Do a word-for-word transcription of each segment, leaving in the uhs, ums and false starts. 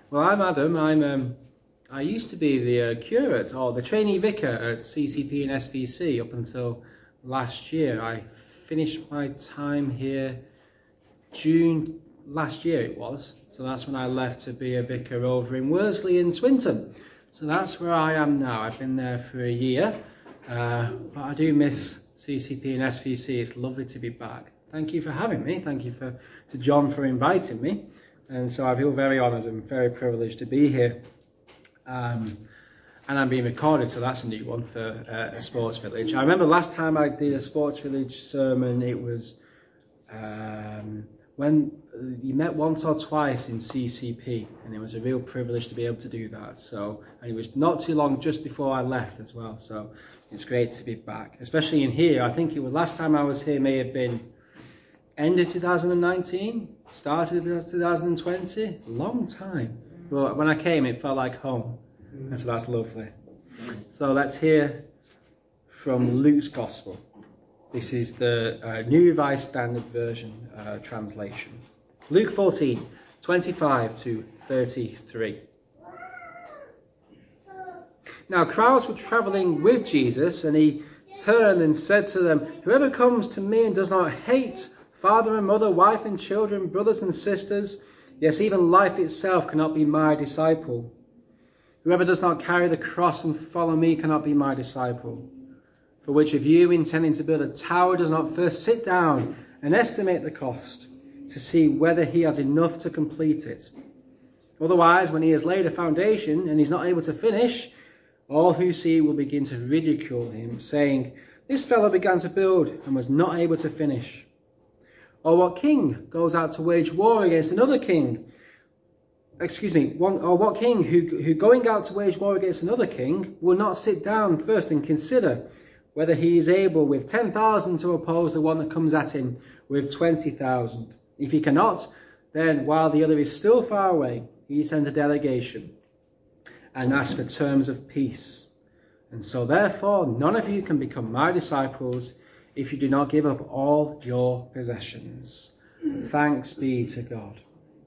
Well, I'm Adam. I'm um, I used to be the uh, curate or the trainee vicar at C C P and S V C up until last year. I finished my time here June last year it was. So that's when I left to be a vicar over in Worsley and Swinton. So that's where I am now. I've been there for a year, uh, but I do miss C C P and S V C. It's lovely to be back. Thank you for having me. Thank you for to John for inviting me. And so I feel very honoured and very privileged to be here. Um, and I'm being recorded, so that's a new one for uh, a Sports Village. I remember last time I did a Sports Village sermon, it was um, when you met once or twice in C C P, and it was a real privilege to be able to do that. So, and it was not too long just before I left as well. So it's great to be back, especially in here. I think it was last time I was here may have been end of two thousand nineteen, started of two thousand twenty, long time. But when I came, it felt like home, and so that's lovely. So let's hear from Luke's Gospel. This is the uh, New Revised Standard Version uh, translation. Luke fourteen, twenty-five to thirty-three. Now crowds were travelling with Jesus, and he turned and said to them, "Whoever comes to me and does not hate father and mother, wife and children, brothers and sisters, yes, even life itself, cannot be my disciple. Whoever does not carry the cross and follow me cannot be my disciple. For which of you, intending to build a tower, does not first sit down and estimate the cost to see whether he has enough to complete it? Otherwise, when he has laid a foundation and is not able to finish, all who see will begin to ridicule him, saying, 'This fellow began to build and was not able to finish.' Or what king goes out to wage war against another king? Excuse me, one, or what king who, who going out to wage war against another king will not sit down first and consider whether he is able with ten thousand to oppose the one that comes at him with twenty thousand? If he cannot, then while the other is still far away, he sends a delegation and asks for terms of peace. And so therefore, none of you can become my disciples if you do not give up all your possessions. Thanks be to God."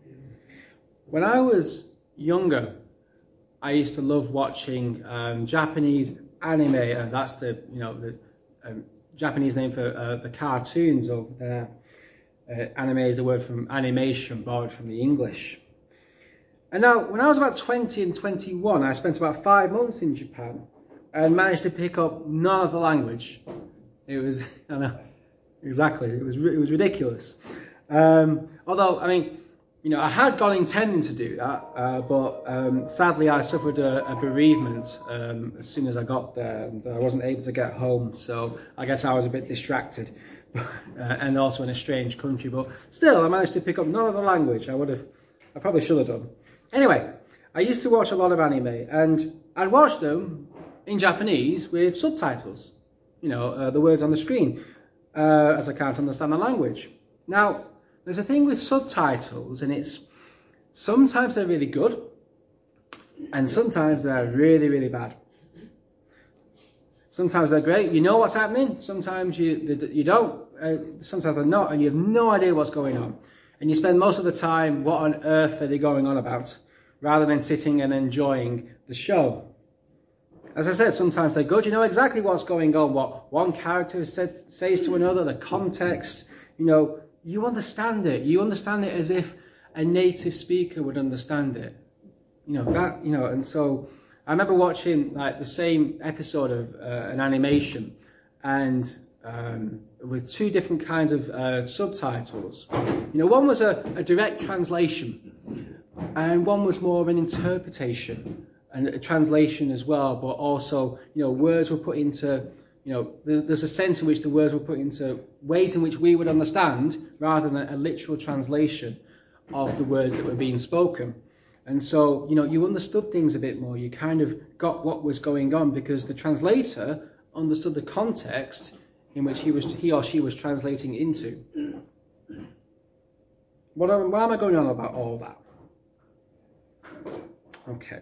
When I was younger, I used to love watching um, Japanese anime, and that's the you know the um, Japanese name for uh, the cartoons over there. Uh, anime is the word from animation, borrowed from the English. And now, when I was about twenty and twenty-one, I spent about five months in Japan and managed to pick up none of the language. It was, I know, exactly, it was it was ridiculous. Um, although, I mean, you know, I had gone intending to do that, uh, but um, sadly I suffered a, a bereavement um, as soon as I got there, and I wasn't able to get home, so I guess I was a bit distracted, uh, and also in a strange country, but still I managed to pick up none of the language. I would have, I probably should have done. Anyway, I used to watch a lot of anime, and I'd watch them in Japanese with subtitles. You know, uh, the words on the screen, uh, as I can't understand the language. Now, there's a thing with subtitles, and it's sometimes they're really good, and sometimes they're really, really bad. Sometimes they're great, you know what's happening, sometimes you you don't, uh, sometimes they're not, and you have no idea what's going on. And you spend most of the time, what on earth are they going on about, rather than sitting and enjoying the show. As I said, sometimes they're good. You know exactly what's going on, what one character said, says to another, the context. You know, you understand it. You understand it as if a native speaker would understand it. You know, that, you know, and so I remember watching like the same episode of uh, an animation, and um, with two different kinds of uh, subtitles. You know, one was a, a direct translation, and one was more of an interpretation. And a translation as well, but also, you know, words were put into, you know, there's a sense in which the words were put into ways in which we would understand, rather than a literal translation of the words that were being spoken. And so, you know, you understood things a bit more. You kind of got what was going on because the translator understood the context in which he was, he or she was translating into. What am, why am I going on about all that? Okay.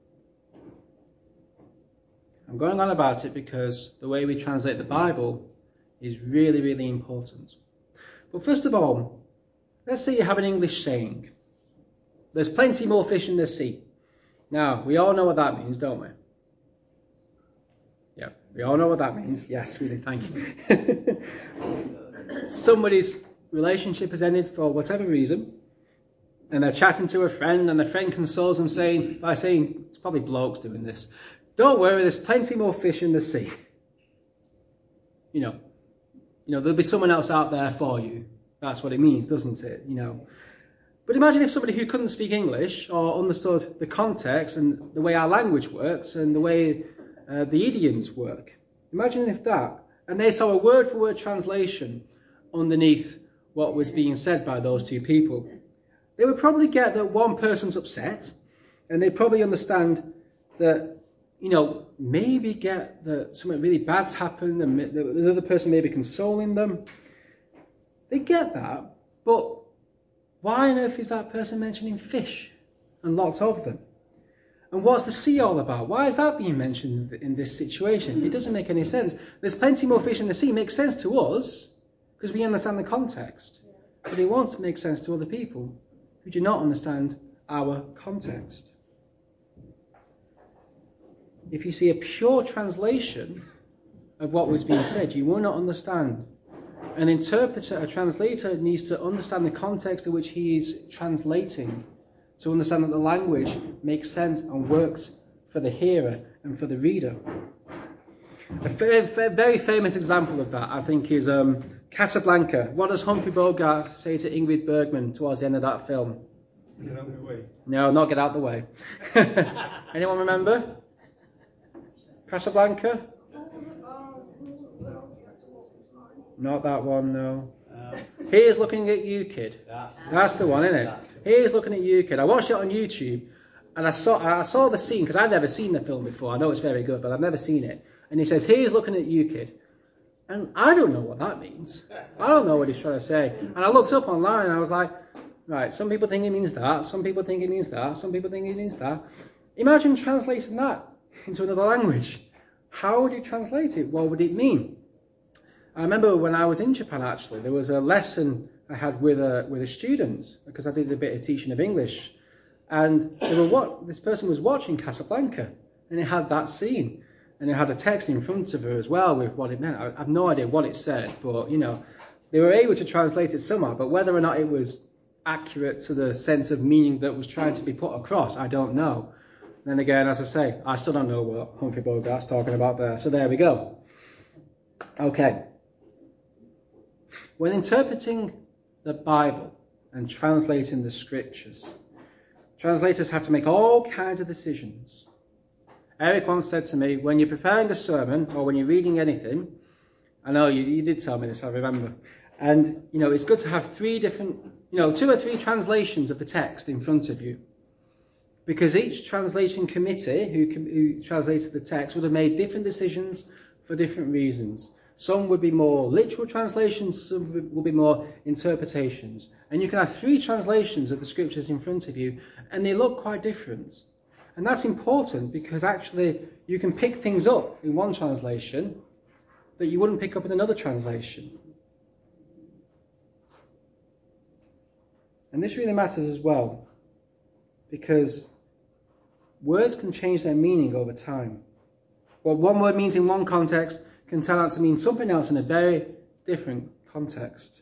I'm going on about it because the way we translate the Bible is really, really important. But first of all, let's say you have an English saying. there's plenty more fish in the sea. Now, we all know what that means, don't we? Yeah, we all know what that means. Yes, we do, thank you. Somebody's relationship has ended for whatever reason, and they're chatting to a friend, and the friend consoles them saying, by saying, it's probably blokes doing this, don't worry, there's plenty more fish in the sea. You know, you know, there'll be someone else out there for you. That's what it means, doesn't it? You know. But imagine if somebody who couldn't speak English or understood the context and the way our language works and the way uh, the idioms work. Imagine if that, and they saw a word-for-word translation underneath what was being said by those two people. They would probably get that one person's upset, and they'd probably understand that, you know, maybe get that something really bad's happened and the other person may be consoling them. They get that, but why on earth is that person mentioning fish and lots of them? And what's the sea all about? Why is that being mentioned in this situation? It doesn't make any sense. There's plenty more fish in the sea. It makes sense to us because we understand the context. But it won't make sense to other people who do not understand our context. If you see a pure translation of what was being said, you will not understand. An interpreter, a translator, needs to understand the context in which he is translating, to understand that the language makes sense and works for the hearer and for the reader. A very, very famous example of that, I think, is um, Casablanca. What does Humphrey Bogart say to Ingrid Bergman towards the end of that film? Get out of the way. No, not get out the way. Anyone remember? Casablanca? Not that one, no. Um, Here's looking at you, kid. that's, That's the one, isn't it? that's it. Here's looking at you, kid. I watched it on YouTube, and I saw I saw the scene because I'd never seen the film before. I know it's very good, but I've never seen it. And he says, "Here's looking at you, kid," and I don't know what that means. I don't know what he's trying to say. And I looked up online, and I was like, right, some people think it means that. Some people think it means that. Some people think it means that. Imagine translating that into another language. How would you translate it? What would it mean? I remember when I was in Japan, actually, there was a lesson I had with a with a student because I did a bit of teaching of English, and they were what this person was watching Casablanca, and it had that scene, and it had a text in front of her as well with what it meant. I, I have no idea what it said, but you know, they were able to translate it somehow. But whether or not it was accurate to the sense of meaning that was trying to be put across, I don't know. Then again, as I say, I still don't know what Humphrey Bogart's talking about there. So there we go. Okay. When interpreting the Bible and translating the scriptures, translators have to make all kinds of decisions. Eric once said to me, when you're preparing a sermon or when you're reading anything, I know you, you did tell me this, I remember, and you know it's good to have three different, you know, two or three translations of the text in front of you, because each translation committee who, who translated the text would have made different decisions for different reasons. Some would be more literal translations, some would be more interpretations. And you can have three translations of the scriptures in front of you, and they look quite different. And that's important because actually you can pick things up in one translation that you wouldn't pick up in another translation. And this really matters as well, because words can change their meaning over time. What one word means in one context can turn out to mean something else in a very different context.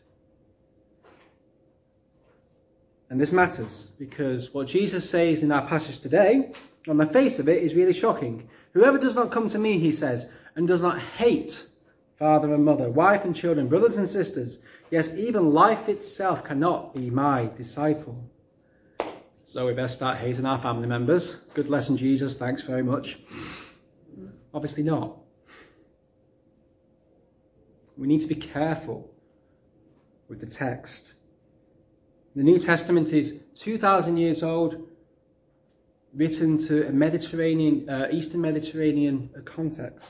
And this matters because what Jesus says in our passage today, on the face of it, is really shocking. Whoever does not come to me, he says, and does not hate father and mother, wife and children, brothers and sisters, yes, even life itself cannot be my disciple. So we best start hating our family members. Good lesson, Jesus. Thanks very much. Obviously not. We need to be careful with the text. The New Testament is two thousand years old, written to a Mediterranean, uh, Eastern Mediterranean context.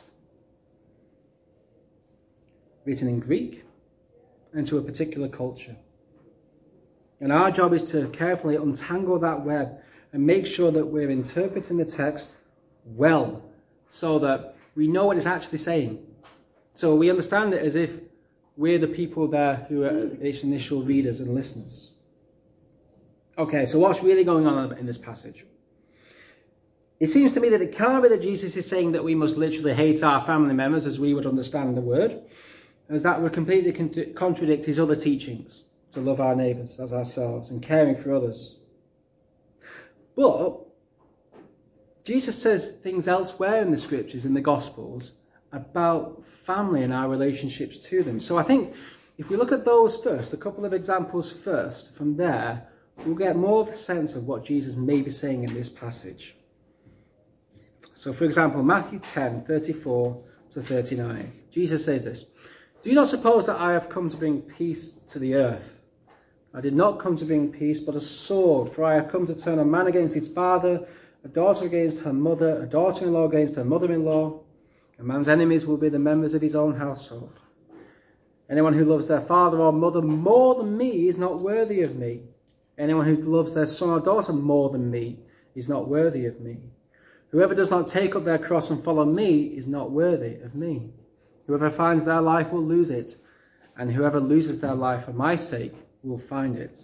Written in Greek and to a particular culture. And our job is to carefully untangle that web and make sure that we're interpreting the text well, so that we know what it's actually saying. So we understand it as if we're the people there who are its initial readers and listeners. Okay, so what's really going on in this passage? It seems to me that it can't be that Jesus is saying that we must literally hate our family members as we would understand the word, as that would completely con- contradict his other teachings, to love our neighbours as ourselves and caring for others. But Jesus says things elsewhere in the scriptures, in the Gospels, about family and our relationships to them. So I think if we look at those first, a couple of examples first, from there, we'll get more of a sense of what Jesus may be saying in this passage. So, for example, Matthew ten, thirty-four to thirty-nine. Jesus says this, "Do you not suppose that I have come to bring peace to the earth? I did not come to bring peace, but a sword. For I have come to turn a man against his father, a daughter against her mother, a daughter-in-law against her mother-in-law. A man's enemies will be the members of his own household. Anyone who loves their father or mother more than me is not worthy of me. Anyone who loves their son or daughter more than me is not worthy of me. Whoever does not take up their cross and follow me is not worthy of me. Whoever finds their life will lose it, and whoever loses their life for my sake will find it."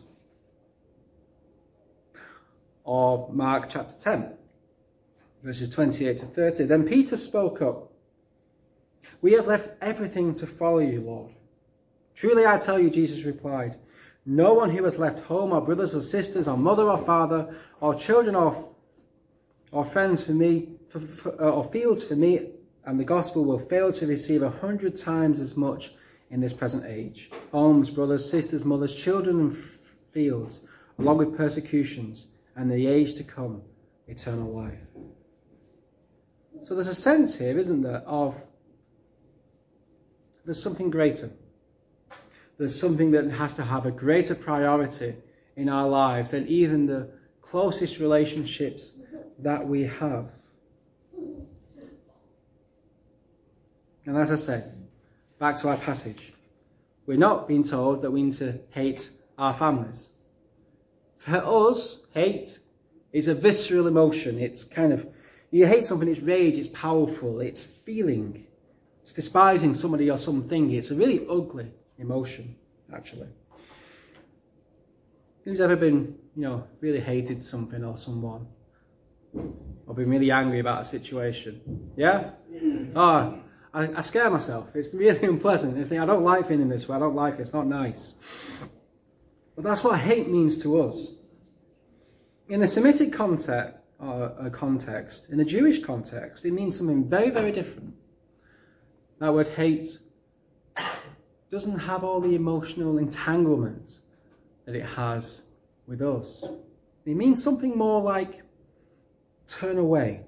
Or Mark chapter ten, verses twenty-eight to thirty. "Then Peter spoke up. 'We have left everything to follow you, Lord.' 'Truly I tell you,' Jesus replied, 'no one who has left home or brothers or sisters or mother or father or children or or friends for me for, for, or fields for me and the gospel will fail to receive a hundred times as much in this present age, homes, brothers, sisters, mothers, children and f- fields, along with persecutions, and the age to come, eternal life.'" So there's a sense here, isn't there, of there's something greater. There's something that has to have a greater priority in our lives than even the closest relationships that we have. And as I said, back to our passage, we're not being told that we need to hate our families. For us, hate is a visceral emotion. It's kind of, you hate something, it's rage, it's powerful, it's feeling, it's despising somebody or something. It's a really ugly emotion, actually. Who's ever been, you know, really hated something or someone? Or been really angry about a situation? Yeah? Oh, I, I scare myself. It's really unpleasant. I think I don't like feeling this way. I don't like it. It's not nice. But that's what hate means to us. In the Semitic context, uh, context, in the Jewish context, it means something very, very different. That word hate doesn't have all the emotional entanglement that it has with us. It means something more like turn away.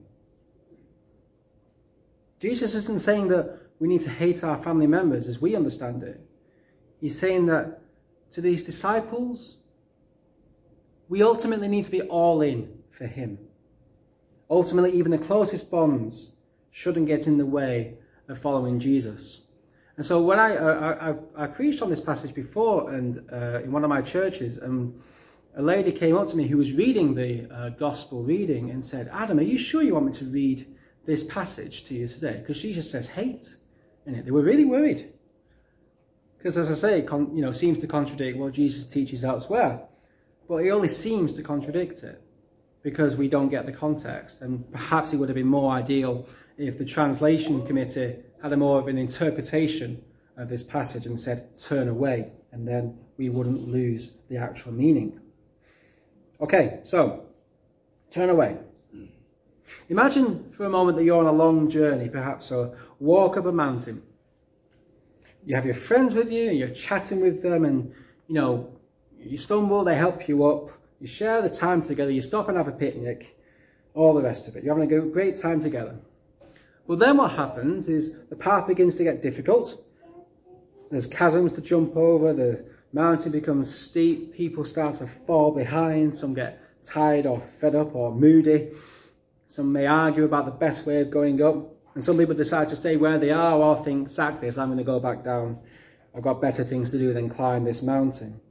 Jesus isn't saying that we need to hate our family members as we understand it. He's saying that to these disciples, we ultimately need to be all in for him. Ultimately, even the closest bonds shouldn't get in the way of following Jesus. And so when I uh, I, I preached on this passage before, and uh, in one of my churches, and a lady came up to me who was reading the uh, gospel reading and said, "Adam, are you sure you want me to read this passage to you today? Because she just says hate in it." They were really worried. Because as I say, it con- you know, seems to contradict what Jesus teaches elsewhere. But it only seems to contradict it because we don't get the context. And perhaps it would have been more ideal if the translation committee had a more of an interpretation of this passage and said, turn away, and then we wouldn't lose the actual meaning. Okay, so, turn away. Imagine for a moment that you're on a long journey, perhaps a walk up a mountain. You have your friends with you, and you're chatting with them, and, you know, you stumble, they help you up, you share the time together, you stop and have a picnic, all the rest of it. You're having a great time together. Well, then what happens is the path begins to get difficult. There's chasms to jump over, the mountain becomes steep, people start to fall behind, some get tired or fed up or moody. Some may argue about the best way of going up, and some people decide to stay where they are or think, sack this, I'm going to go back down. I've got better things to do than climb this mountain.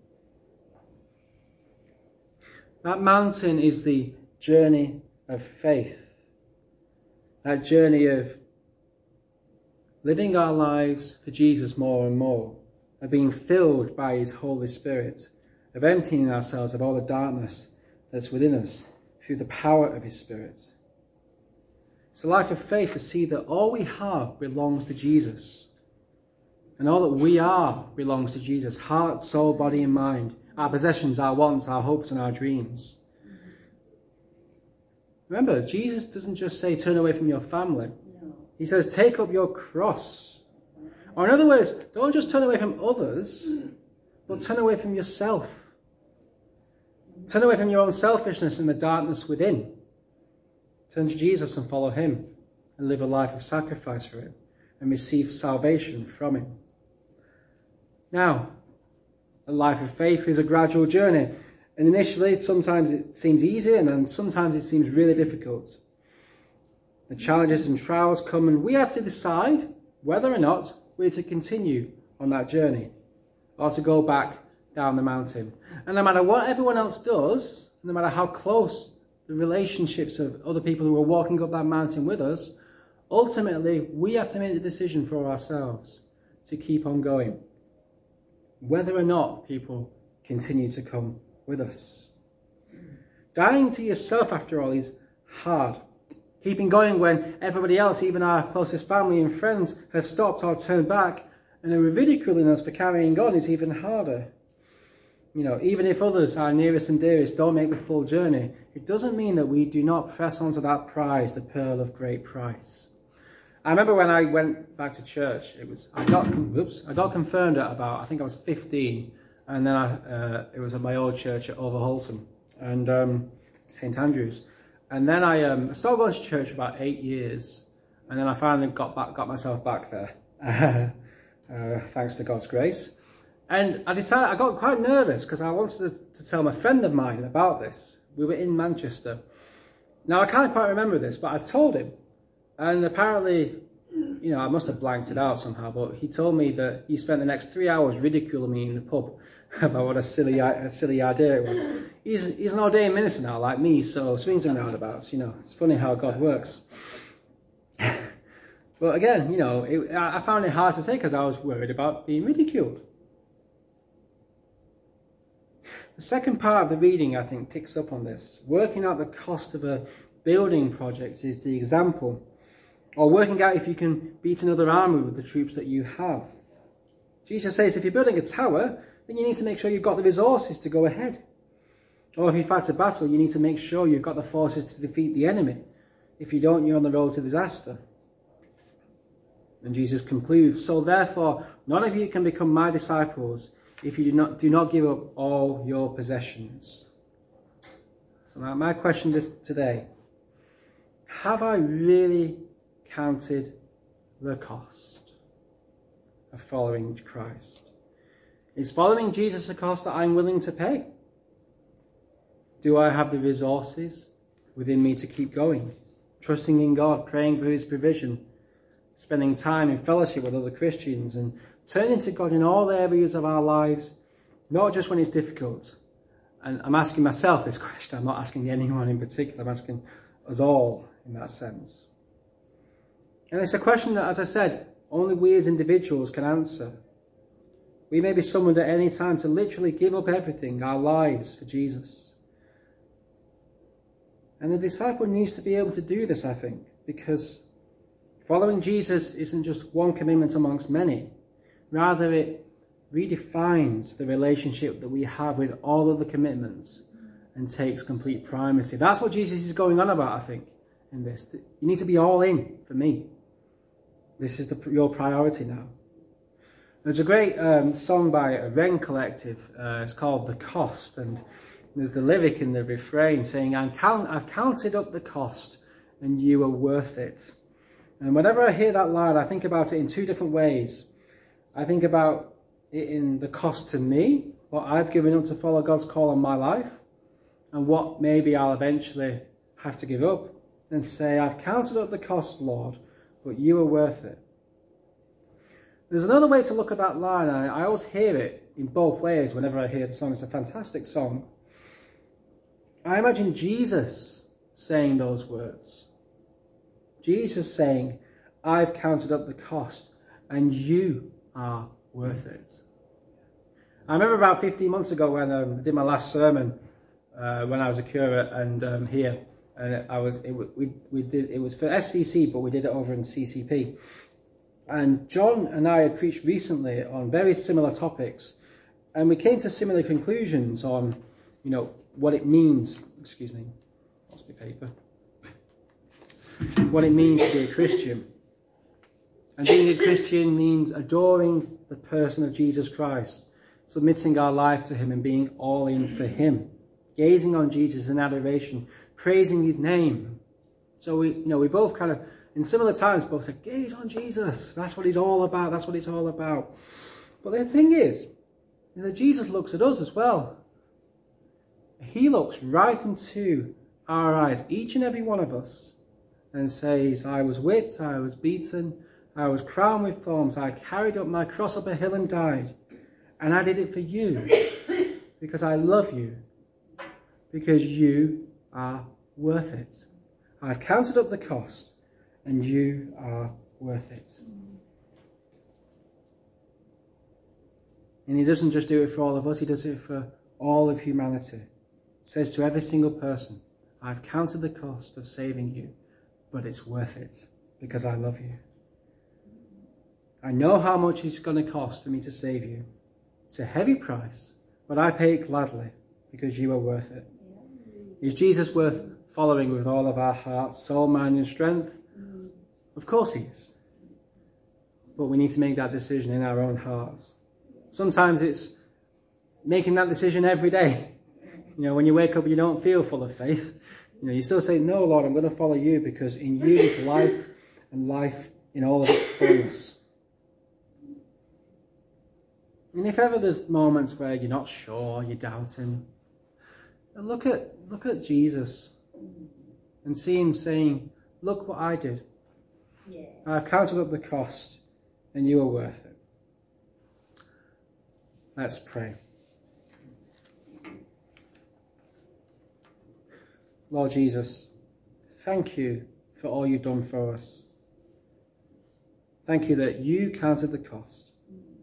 That mountain is the journey of faith. That journey of living our lives for Jesus more and more, of being filled by his Holy Spirit, of emptying ourselves of all the darkness that's within us through the power of his Spirit. It's a life of faith to see that all we have belongs to Jesus. And all that we are belongs to Jesus. Heart, soul, body and mind. Our possessions, our wants, our hopes and our dreams. Remember, Jesus doesn't just say turn away from your family. No. He says take up your cross. Or in other words, don't just turn away from others, but turn away from yourself. Turn away from your own selfishness and the darkness within. Turn to Jesus and follow him and live a life of sacrifice for him and receive salvation from him. Now, a life of faith is a gradual journey. And initially, sometimes it seems easy and then sometimes it seems really difficult. The challenges and trials come and we have to decide whether or not we're to continue on that journey or to go back down the mountain. And no matter what everyone else does, no matter how close the relationships of other people who are walking up that mountain with us, ultimately we have to make the decision for ourselves to keep on going, whether or not people continue to come with us. Dying to yourself, after all, is hard. Keeping going when everybody else, even our closest family and friends, have stopped or turned back and are ridiculing us for carrying on is even harder. You know, even if others, our nearest and dearest, don't make the full journey, it doesn't mean that we do not press on to that prize, the pearl of great price. I remember when I went back to church, it was I got oops, I got confirmed at about I think I was fifteen, and then I uh, it was at my old church at Overholton and um, Saint Andrews, and then I um, started going to church for about eight years, and then I finally got back, got myself back there, uh, thanks to God's grace. And I decided I got quite nervous because I wanted to, to tell a friend of mine about this. We were in Manchester. Now I can't quite remember this, but I told him. And apparently, you know, I must have blanked it out somehow, but he told me that he spent the next three hours ridiculing me in the pub about what a silly a silly idea it was. He's, he's an ordained minister now, like me, so swings and roundabouts, you know. It's funny how God works. But again, you know, it, I found it hard to say because I was worried about being ridiculed. The second part of the reading, I think, picks up on this. Working out the cost of a building project is the example. Or working out if you can beat another army with the troops that you have. Jesus says if you're building a tower, then you need to make sure you've got the resources to go ahead. Or if you fight a battle, you need to make sure you've got the forces to defeat the enemy. If you don't, you're on the road to disaster. And Jesus concludes, so therefore, none of you can become my disciples if you do not do not give up all your possessions. So now my question this today, have I really counted the cost of following Christ? Is following Jesus a cost that I'm willing to pay? Do I have the resources within me to keep going? Trusting in God, praying for his provision, spending time in fellowship with other Christians and turning to God in all areas of our lives, not just when it's difficult. And I'm asking myself this question, I'm not asking anyone in particular, I'm asking us all in that sense. And it's a question that, as I said, only we as individuals can answer. We may be summoned at any time to literally give up everything, our lives, for Jesus. And the disciple needs to be able to do this, I think, because following Jesus isn't just one commitment amongst many. Rather, it redefines the relationship that we have with all other commitments and takes complete primacy. That's what Jesus is going on about, I think, in this. You need to be all in for me. This is the, your priority now. There's a great um, song by a Wren Collective. Uh, it's called The Cost. And there's the lyric in the refrain saying, I'm count- I've counted up the cost and you are worth it. And whenever I hear that line, I think about it in two different ways. I think about it in the cost to me, what I've given up to follow God's call on my life, and what maybe I'll eventually have to give up, and say, I've counted up the cost, Lord, but you are worth it. There's another way to look at that line. I, I always hear it in both ways whenever I hear the song. It's a fantastic song. I imagine Jesus saying those words. Jesus saying, I've counted up the cost and you are worth it. I remember about fifteen months ago when um, I did my last sermon uh, when I was a curate and um, here, and I was it, we we did it was for S V C, but we did it over in C C P. And John and I had preached recently on very similar topics, and we came to similar conclusions on, you know, what it means. Excuse me, lost my paper. What it means to be a Christian. And being a Christian means adoring the person of Jesus Christ, submitting our life to him and being all in for him, gazing on Jesus in adoration, praising his name. So we, you know, we both kind of, in similar times, both said, gaze on Jesus. That's what he's all about. That's what it's all about. But the thing is, is that Jesus looks at us as well. He looks right into our eyes, each and every one of us, and says, I was whipped, I was beaten, I was crowned with thorns, I carried up my cross up a hill and died. And I did it for you, because I love you, because you are worth it. I've counted up the cost, and you are worth it. And he doesn't just do it for all of us, he does it for all of humanity. He says to every single person, I've counted the cost of saving you, but it's worth it, because I love you. I know how much it's going to cost for me to save you. It's a heavy price, but I pay it gladly, because you are worth it. Is Jesus worth following with all of our hearts, soul, mind and strength? Of course he is. But we need to make that decision in our own hearts. Sometimes it's making that decision every day. You know, when you wake up you don't feel full of faith. You know, you still say, no, Lord, I'm going to follow you, because in you is life, and life in all of its fullness. And if ever there's moments where you're not sure, you're doubting, look at look at Jesus and see him saying, look what I did. Yeah. I've counted up the cost, and you are worth it. Let's pray. Lord Jesus, thank you for all you've done for us. Thank you that you counted the cost.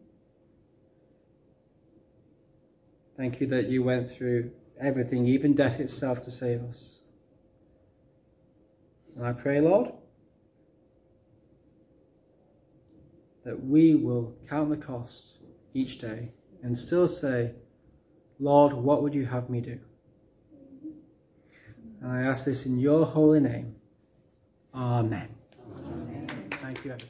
Thank you that you went through everything, even death itself, to save us. And I pray, Lord, that we will count the cost each day and still say, Lord, what would you have me do? And I ask this in your holy name. Amen. Amen. Thank you.